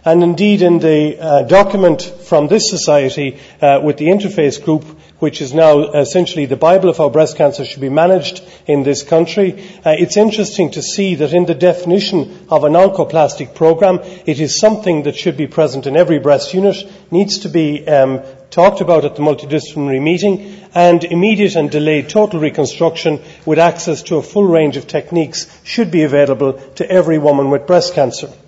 And indeed, in the document from this society with the Interface Group, which is now essentially the Bible of how breast cancer should be managed in this country, it's interesting to see that in the definition of an oncoplastic program, it is something that should be present in every breast unit, needs to be talked about at the multidisciplinary meeting, and immediate and delayed total reconstruction with access to a full range of techniques should be available to every woman with breast cancer.